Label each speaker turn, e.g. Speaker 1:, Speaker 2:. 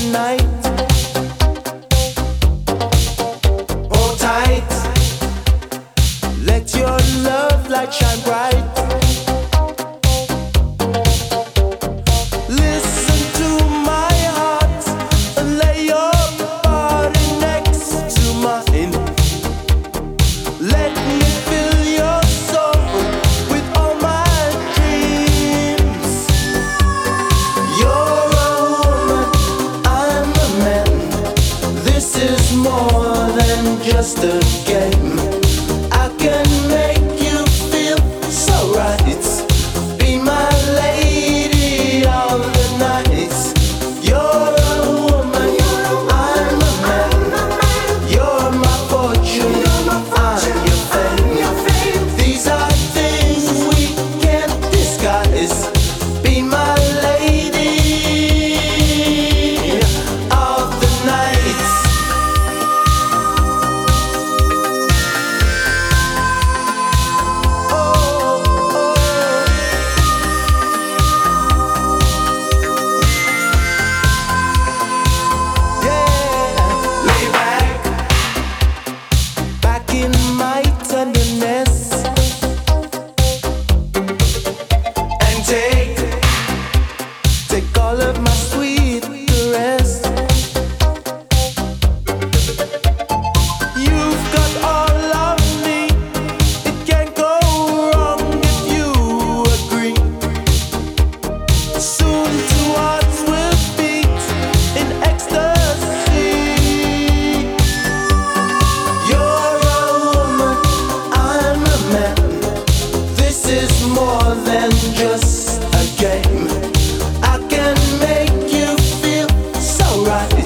Speaker 1: night. Hold tight. Let your love light shine bright. Listen to my heart and lay your body next to mine. Let me fill your soul with all my dreams. You're a woman, I'm a man. This is more than just a game. I can make you feel so right. Be my lady of the night. You're a woman, I'm a man. You're my fortune, I'm your fame. These are things we can't disguise. Be my lady of the night. Oh, oh, yeah. Lay back in my tenderness, and take all of my sweet caress. You've got all of me. It can't go wrong if you agree. Soon two hearts will beat in ecstasy. You're a woman, I'm a man. This is more than just a game. I can make you feel so right.